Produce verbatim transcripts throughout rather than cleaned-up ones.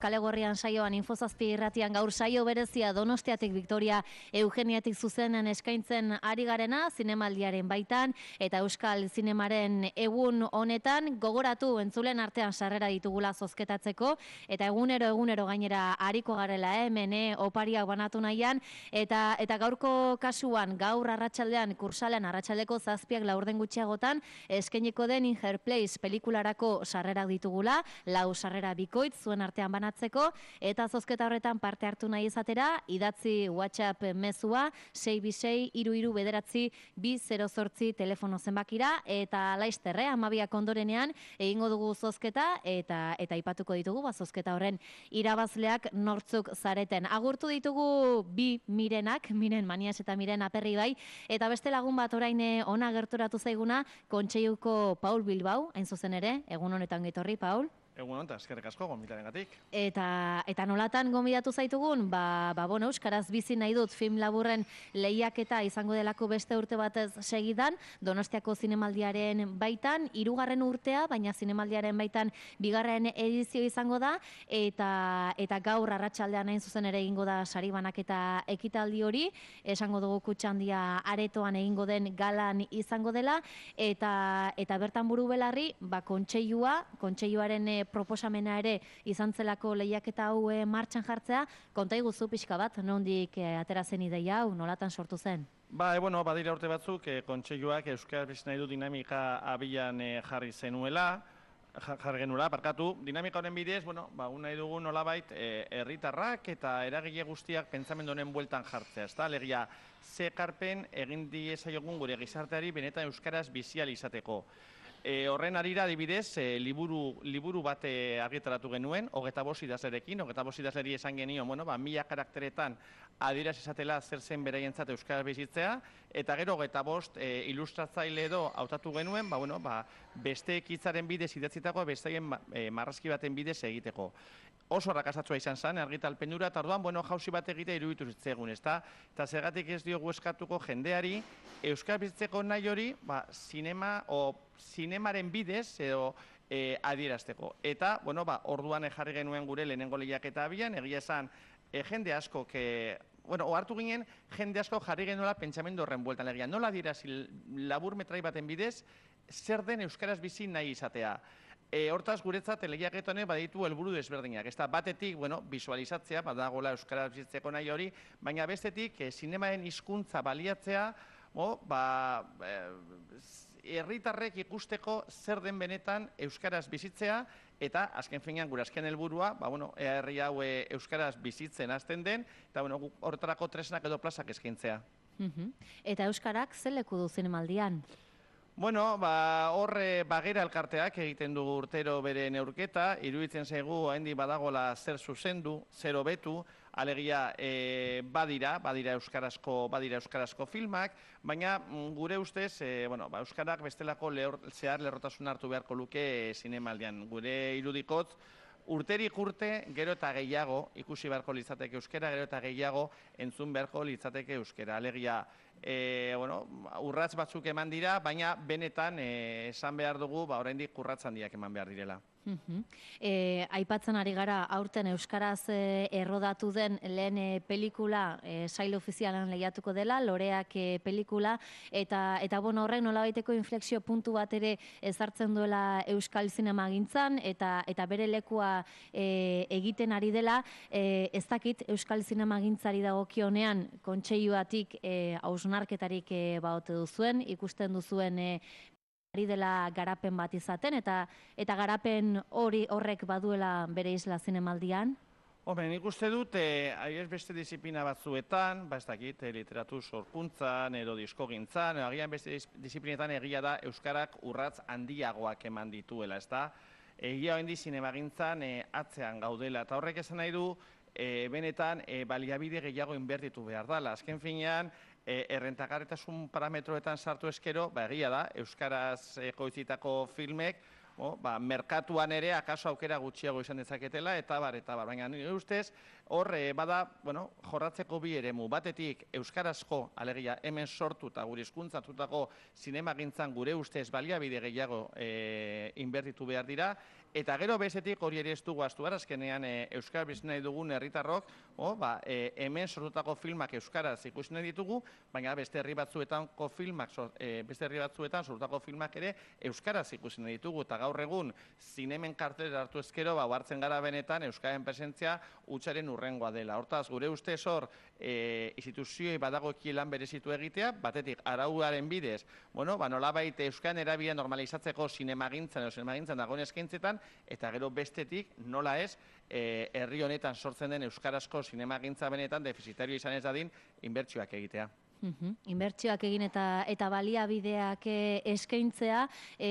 Kalegorrian saioan Infozazpi irratian gaur saio berezia Donostiatik Victoria Eugeniatik zuzenan eskaintzen ari garena zinemaldiaren baitan eta Euskal Zinemaren egun honetan gogoratu entzulen artean sarrera ditugula zozketatzeko eta egunero egunero gainera ariko garela hemen eh, opariak banatu nahian eta eta gaurko kasuan gaur arratsaldean kursalean arratsaldeko zazpiak laurden gutxiagotan eskainiko den In Her Place pelikularako sarrerak ditugula, lau sarrera bikoitz zuen artean banatu eta zozketa horretan parte hartu nahi izatera, idatzi WhatsApp mezua sei bi sei hiru hiru bederatzi bi zero zortzi telefono zenbakira eta laizterre hamabiak ondorenean egingo dugu zozketa eta eta aipatuko ditugu ba zozketa horren irabazleak nortzuk zareten. Agurtu ditugu bi Mirenak, Miren Manias eta Miren Aperri bai, eta beste lagun bat orain ona gerturatu zaiguna Kontseiluko Paul Bilbao, hain zuzen ere, egun honetan getorri Paul. Egun honetan, eskerrik asko gomitarengatik. Eta eta nolatan gomidatu zaitugun, ba, ba bueno, euskaraz bizi nahi dut film laburren lehiaketa izango delako beste urte batez segidan, Donostiako Zinemaldiaren baitan, hirugarren urtea, baina Zinemaldiaren baitan bigarren edizio izango da, eta eta gaur arratsaldean hain zuzen ere egingo da sari banaketa ekitaldi hori, esango dugu Kutxandia aretoan egingo den galan izango dela, eta eta bertan buru belarri, ba kontseilua, kontseiluaren proposamena ere izan zelako lehiaketa hau e, martxan jartzea, konta iguzu pixka bat, nondik e, atera zen ideia hau, nolatan sortu zen? Ba, e, bueno, badira urte batzuk, e, kontseiluak Euskal Bizi nahi du dinamika abian e, jarri zenuela, jarri genuela, parkatu, dinamika honen bidez, bueno, ba, nahi dugu nolabait, e, herritarrak eta eragile guztiak pentsamendu honen bueltan jartzea, ezta? Alegia, ze ekarpen egin diezaiogun gure gizarteari benetan euskaraz bizial izateko. E, horren arira adibidez, e, liburu, liburu bat e, argitaratu genuen, hogeta bost idazlerekin, hogeta bost idazleri esan genion, bueno, ba, mila karakteretan adieraz esatela zer zen beraientzat euskaraz bizitzea, eta gero hogeta bost e, ilustratzaile edo hautatu genuen, ba, bueno, ba, beste ekitzaren bidez idatzitako, besteien e, marrazki baten bidez egiteko. Oso rakasatzua izan zen, argitalpenura, eta orduan, bueno, jauzi bat egitea iruditu zitzegun, ezta? Eta zergatik ez diogu eskatuko jendeari, euskal bizitzeko nahi hori, ba, sinema, o sinemaren bidez, edo e, adierazteko. Eta, bueno, ba, orduan jarri genuen gure lehenengo lehiaketa abian, egia esan, e, jende asko, que, bueno, ohartu ginen, jende asko jarri genuela pentsamendu horren bueltan legia. Nola adierazi labur metrai baten bidez, zer den euskaraz bizi nahi izatea. E, hortaz, guretzat, lehiaketa honek baditu helburu desberdinak. Ez da, batetik, bueno, visualizatzea, badagoela euskaraz bizitzeko nahi hori, baina bestetik, e, sinemaren hizkuntza baliatzea, o, ba, e, herritarrek ikusteko zer den benetan euskaraz bizitzea, eta azken finean gure azken helburua, ba, bueno, herri hau e, euskaraz bizitzen hasten den, eta bueno, horretarako tresnak edo plazak eskaintzea. Uh-huh. Eta euskarak zer leku du zinemaldian? Bueno, ba, horre bagera elkarteak egiten dugu urtero bere neurketa, iruditzen zaigu haindik badagola zer zuzendu, zer hobetu, alegia e, badira, badira euskarazko, badira euskarazko filmak, baina gure ustez, e, bueno, ba, euskarak bestelako lehor, zehar lerrotasun hartu beharko luke e, zinemaldian. Gure irudikotz, urterik urte, gero eta gehiago, ikusi beharko litzateke euskera, gero eta gehiago entzun beharko litzateke euskera. Alegia, e, bueno, urratz batzuk eman dira, baina benetan e, esan behar dugu, ba, oraindik urratz handiak eman behar direla. Uh-huh. e, aipatzen ari gara aurten euskaraz e, errodatu den lehen e, pelikula e, sail ofizialan lehiatuko dela, Loreak e, pelikula, eta eta bueno, horrek nolabaiteko inflexio puntu bat ere ezartzen duela euskal zinemagintzan eta eta bere lekua e, egiten ari dela, e, ez dakit euskal zinemagintzari dagokionean kontseiluatik e, hausnarketarik e, baote duzuen, ikusten duzuen e, ari dela garapen bat izaten, eta eta garapen hori horrek baduela bere isla zinemaldian? Hombre, nik uste dut, eh, agian beste disiplina batzuetan, ba ez dakit, eh, literatur sorkuntzan, edo diskogintzan, agian beste disiplinetan egia da euskarak urratz handiagoak eman dituela, ez da? Egia hoendi zinemagintzan eh, atzean gaudela, eta horrek esan nahi du, E, benetan e, baliabide gehiago inbertitu behar dela. Azken finean, e, errentagarritasun parametroetan sartu eskero, ba, egia da, euskaraz e, goizitako filmek, o, ba, merkatuan ere akaso aukera gutxiago izan dezaketela, eta bar, eta bar. Baina nire ustez, hor e, bada, bueno, jorratzeko bi eremu. Batetik, euskarazko, alegia, hemen sortu eta gure hizkuntzatutako zinemagintzan gure ustez baliabide gehiago e, inbertitu behar dira, eta gero bestetik hori ere ez dugu astu behar, azkenean e, euskara bizi nahi dugun herritarrok, o, ba, e, hemen sortutako filmak euskaraz ikusi nahi ditugu, baina beste herri batzuetako filmak, e, beste herri batzuetan sortutako filmak ere euskaraz ikusi nahi ditugu, eta gaur egun zinemen kartelera hartu ezkero, ba, hartzen gara benetan euskaren presentzia hutsaren urrengoa dela. Hortaz, gure ustez hor, e, instituzioi badagoki lan berezitu egitea, batetik arauaren bidez, bueno, ba, nolabait euskaren erabila normalizatzeko sinemagintzan edo sinemagintzan dagoen eskaintzetan, eta gero bestetik nola ez, e, herri honetan sortzen den euskarazko sinemagintza benetan defizitario izan ez dadin inbertsioak egitea. Uhum. Inbertsioak egin eta eta baliabideak eskaintzea,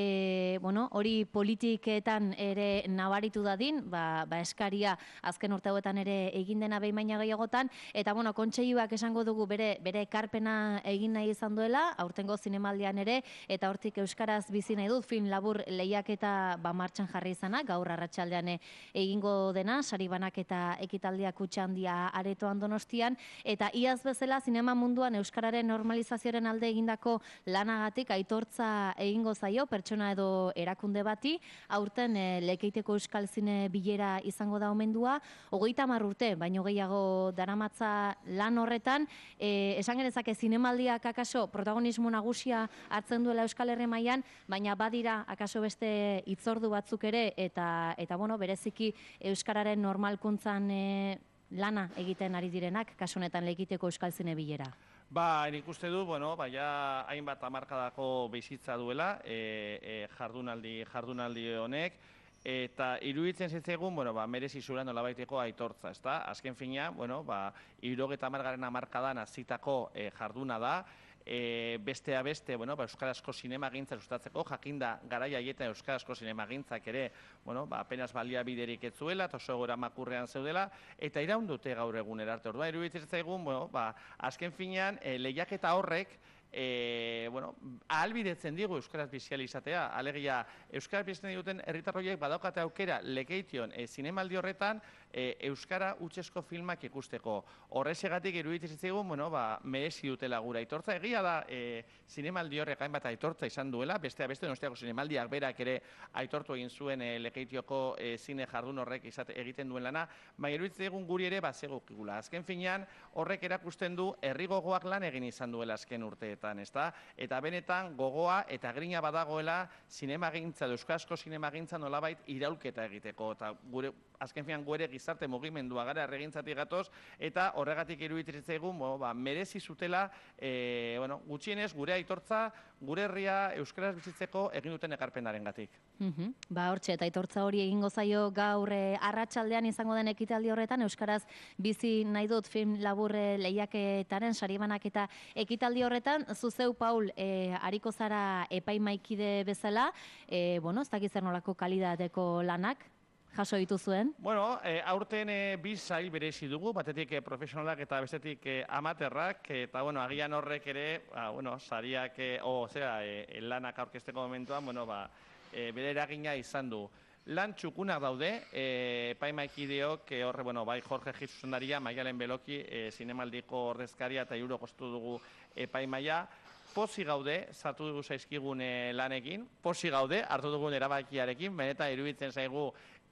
e, bueno, hori politiketan ere nabaritu dadin, ba, ba eskaria azken urte hauetan ere egin dena behin baina gehiagotan, eta bueno, kontseiluak esango dugu bere bere ekarpena egin nahi izan duela, aurtengo zinemaldian ere, eta hortik euskaraz bizi nahi dut film labur lehiaketa ba martxan jarri izanak, gaur arratsaldean egingo dena, sari banaketa ekitaldiak Utxandia aretoan Donostian, eta iaz bezala zinema munduan euskara normalizazioaren alde egindako lanagatik aitortza egingo zaio pertsona edo erakunde bati, aurten e, Lekeiteko Euskal Zine bilera izango da omendua, hogeita hamar urte, baino gehiago daramatza lan horretan, e, esan genezake zinemaldiak akaso protagonismo nagusia hartzen duela Euskal Herri mailan, baina badira akaso beste hitzordu batzuk ere, eta, eta bueno, bereziki euskararen normalkuntzan e, lana egiten ari direnak, kasu honetan Lekeiteko Euskal Zine bilera. Ba, nik uste du, bueno, baina hainbat hamarkadako bizitza duela, e, e, jardunaldi, jardunaldi honek, eta iruditzen zitzaigun, bueno, ba, merezi zuen nolabaiteko aitortza, ezta? Azken fina, bueno, ba, hirurogeita hamargarren hamarkadan hasitako e, jarduna da, E, bestea beste, bueno, ba, euskarazko sinemagintza sustatzeko, jakinda garaia haietan euskarazko sinemagintzak ere, bueno, ba, apenas baliabiderik ez zuela, eta oso gora makurrean zeudela, eta iraun dute gaur egun erarte. Orduan, iruditzen zaigun, bueno, ba, azken finean, e, lehiaketa horrek, E, bueno, ahalbidetzen digu euskaraz bizializatea, alegia euskaraz bizitzen duten herritarroiek badaukate aukera Lekeition e, zinemaldi horretan e, euskara hutsezko filmak ikusteko. Horrexegatik iruditzen zitzaigun, bueno, ba, merezi dutela gura aitortza. Egia da e, zinemaldi horrek hainbat aitortza izan duela, bestea beste Donostiako zinemaldiak berak ere aitortu egin zuen e, Lekeitioko e, zine jardun horrek izate, egiten duen lana, baina iruditzen zitzaigun guri ere bazegokigula. Azken finean horrek erakusten du herri gogoak lan egin izan duela azken urte. Ezta? Eta benetan gogoa eta grina badagoela zinemagintza, euskarazko zinemagintza nolabait iraulketa egiteko, eta gure azken finean gure gizarte mugimendua gara erregintzatik gatoz, eta horregatik iruditzen zaigun, bueno, ba, merezi zutela, e, bueno, gutxienez gure aitortza, gure herria euskaraz bizitzeko egin duten ekarpenarengatik. Uh-huh. Ba, hortxe, eta aitortza hori egingo zaio gaur e, arratsaldean izango den ekitaldi horretan, euskaraz bizi nahi dut film laburre lehiaketaren saribanak eta ekitaldi horretan, zuzeu, Paul, e, ariko zara epaimaikide bezala, e, bueno, ez dakiz zer nolako kalidateko lanak jaso dituzuen? Bueno, e, aurten e, bi sail berezi dugu, batetik e, profesionalak eta bestetik e, amaterrak, eta bueno, agian horrek ere, ba, bueno, sariak, e, o, zera, e, lanak aurkezteko momentuan, bueno, ba, e, bere eragina izan du. Lan txukunak daude, e, epaimaikideok, e, horre, bueno, bai Jorge Gil zuzendaria, Maialen Beloki, e, zinemaldiko ordezkaria eta euro kostu dugu epaimaia. Pozi gaude, sartu dugu zaizkigun e, lanekin, pozi gaude, hartu dugun erabakiarekin, benetan iruditzen zaigu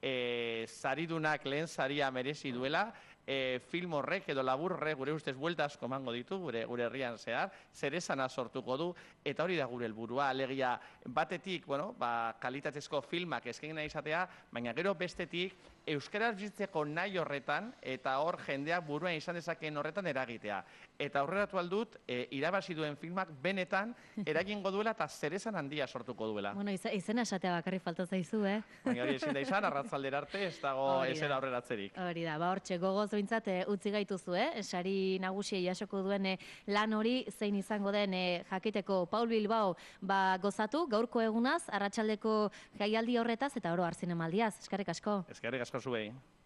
e, saridunak lehen saria merezi duela, e, film horrek edo labur horrek gure ustez buelta asko emango ditu, gure, gure herrian zehar, zer esana sortuko du, eta hori da gure helburua, alegia batetik, bueno, ba, kalitatezko filmak eskaini nahi izatea, baina gero bestetik, euskaraz bizitzeko nahi horretan, eta hor jendeak buruan izan dezakeen horretan eragitea. Eta aurreratu aldut, e, irabazi duen filmak benetan eragingo duela eta zeresan handia sortuko duela. Bueno, iz izena esatea bakarrik falta zaizu, eh? Baina hori ezin da izan, arratzaldera arte, ez dago ezer aurreratzerik. Hori da, ba hortxe, gogoz behintzat e, utzi gaituzu, eh? Sari nagusia jasoko duen e, lan hori zein izango den e, jakiteko. Paul Bilbao, ba gozatu, gaurko egunaz, arratsaldeko jaialdi horretaz eta oro har zinemaldiaz. Eskerrik asko. Eskerrik asko zuei.